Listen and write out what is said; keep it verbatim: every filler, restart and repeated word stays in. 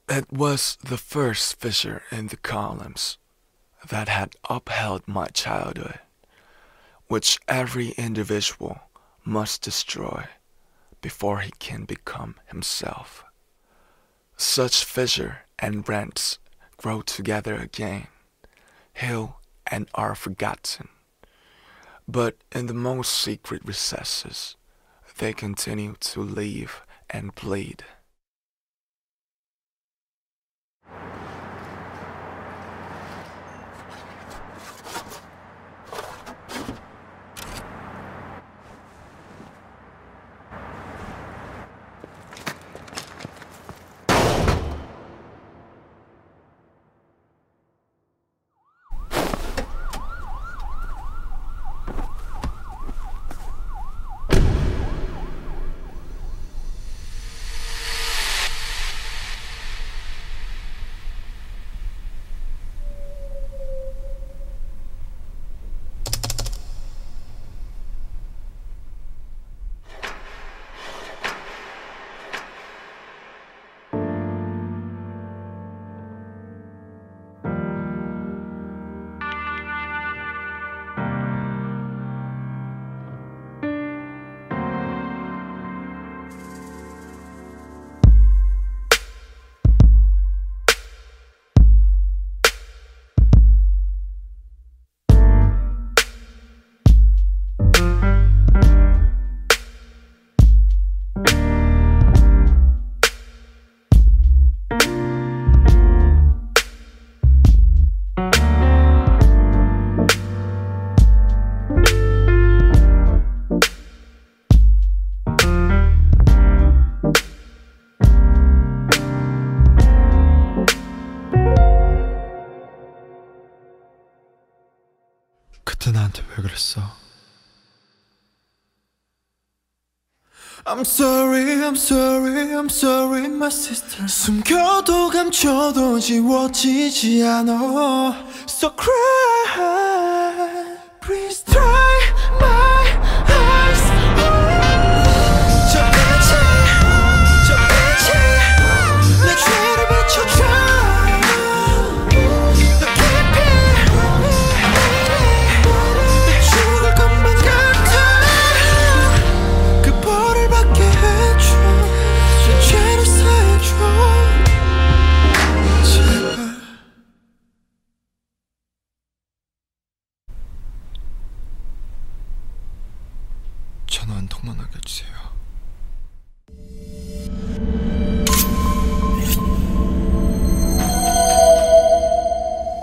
It was the first fissure in the columns that had upheld my childhood, which every individual must destroy before he can become himself. Such fissure and rents grow together again, heal and are forgotten, but in the most secret recesses, they continue to live and bleed. 그때 나한테 왜 그랬어? I'm sorry, I'm sorry, I'm sorry, my sister. 숨겨도 감춰도 지워지지 않아. So cry.